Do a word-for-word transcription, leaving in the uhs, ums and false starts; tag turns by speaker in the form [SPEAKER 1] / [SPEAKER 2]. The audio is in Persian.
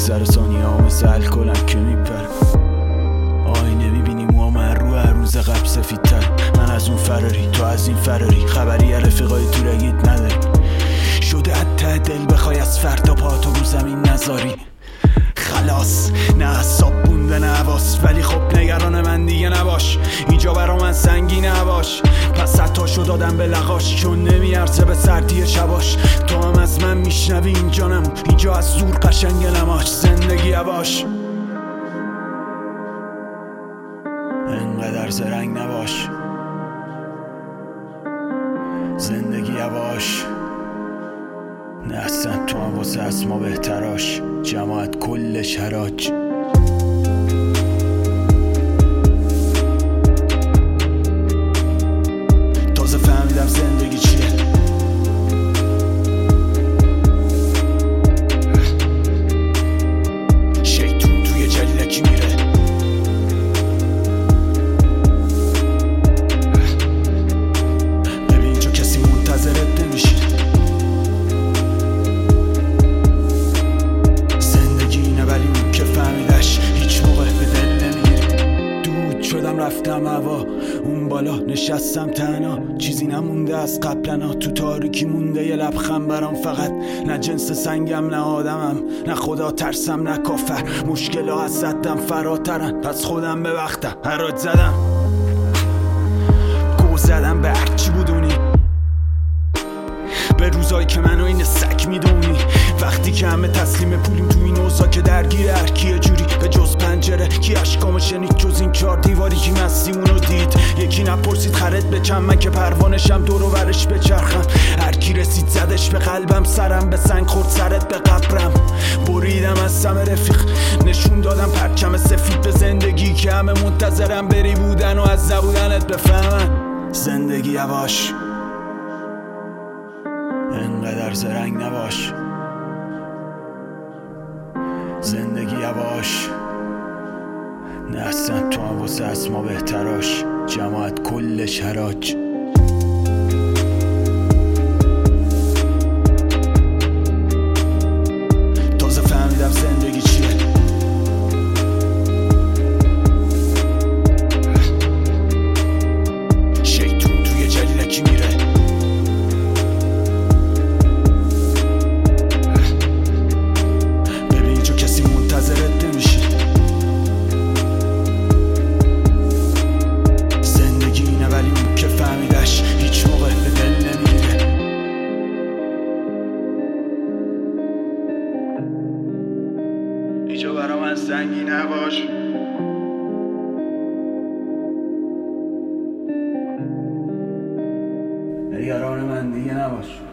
[SPEAKER 1] سر ثانیه ها مثل الکلم که میپرم. آینه میبینی موها من رو هر روز قبل سفیدتر. من از اون فراری، تو از این فراری، خبری از رفیقای دورگیت نداری. شده حتی دل بخوای از فردا پاتو رو زمین نذاری. خلاص نه حساب بونده نه حواس، ولی خب نگران من دیگه نباش. اینجا برا من سنگین نباش، پس حتاشو دادم به لغاش، چون نمیارزه به سردی شباش. تو هم از من میشنوی اینجا نمون، اینجا از دور قشنگ نماش. زندگی یواش، انقدر زرنگ نباش. زندگی یواش، نه اصلا تو هم واسه اسما بهتراش. جماعت کلش حراج. تازه فهمیدم زندگی چیه. شیطون توی جلیلکی میره. ببین اینجا کسی منتظرت نمیشه. رفتم هوا اون بالا، نشستم تنها، چیزی نمونده از قبلنا. تو تاریکی مونده یه لبخند برام فقط. نه جنس سنگم نه آدمم، نه خدا ترسم نه کافر. مشکل‌ها از صدم فراترن، پس خودم به وقتم حراج زدم. گو زدم به هرچی بودونی، به روزایی که منو این سک میدونی. وقتی که همه تسلیم پولیم تو این اوضاع که درگیر هر کیه جوری. به جز پنجره کی اشکامو شنید جز این چار دیواری که مستیمونو دید. یکی نپرسید خرد به چند، من که پروانشم دور و برش بچرخم. هر کی رسید زدش به قلبم، سرم به سنگ خورد سرت به قبرم. بریدم از سم رفیق، نشون دادم پرچم سفید به زندگی که همه منتظرم بری بودن و از نبودنت بفهمن. زندگی یواش، انقدر زرنگ نباش. زندگی یواش، نه اصلا تو هم واسه اسما بهتراش. جماعت کلش حراج. تازه فهمیدم زندگی چیه. شیطون توی جلیلکی میره. اینجا برا من سنگین نباش. نگران من دیگه نباش.